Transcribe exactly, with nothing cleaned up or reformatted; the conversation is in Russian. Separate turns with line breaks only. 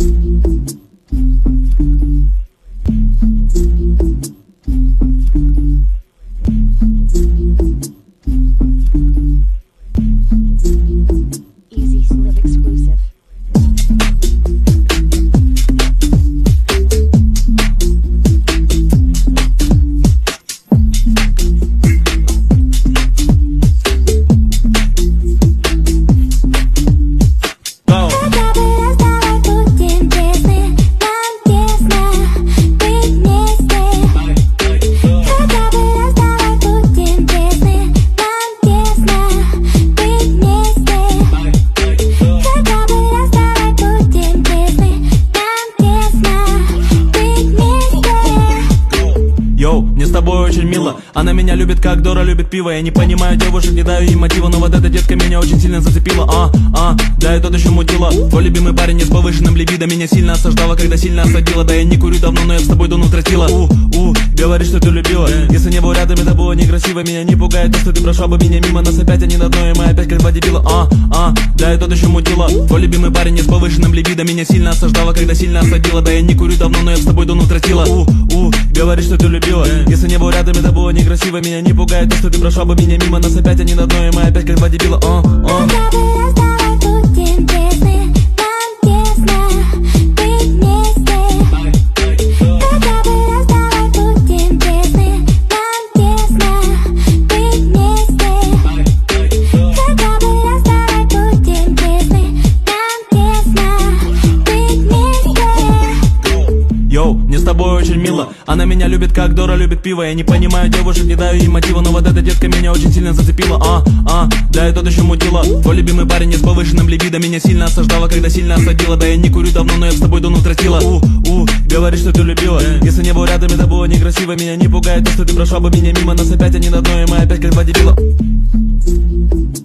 Easy Slip exclusive.
Мне с тобой очень мило. Она меня любит, как Дора любит пиво. Я не понимаю девушек, не даю им мотива, но вот эта детка меня очень сильно зацепила. А, а, да и тот еще мутила. Твой любимый парень не с повышенным либидо меня сильно осаждала, когда сильно осадила. Да я не курю давно, но я с тобой дуну тратила. У, у, говоришь, что ты любила. Если не был рядом, это было некрасиво. Меня не пугает то, что ты прошла бы меня мимо. Нас опять они на дно, и мы опять как два дебила. А, а, да и тот еще мутила. Твой любимый парень не с повышенным либидо меня сильно осаждала, когда сильно осадила. Да я не курю давно, но я с тобой дуну тратила. У, у, говоришь, что ты любила. Если не был рядом, это было некрасиво. Меня не пугает то, что ты прошла бы меня мимо. Нас опять они на дно, и мы опять как два дебила. О, о. Йоу, мне с тобой очень мило. Она меня любит, как Дора любит пиво. Я не понимаю девушек, не даю им мотива, но вот эта детка меня очень сильно зацепила. А, а, да и тот еще мутила. Твой любимый парень не с повышенным либидо меня сильно осаждала, когда сильно осадила. Да я не курю давно, но я с тобой дуну тратила. У, у, говоришь, что ты любила. Если не был рядом, это было некрасиво. Меня не пугает то, что ты прошла бы меня мимо. Нас опять они на дно, и мы опять как два дебила.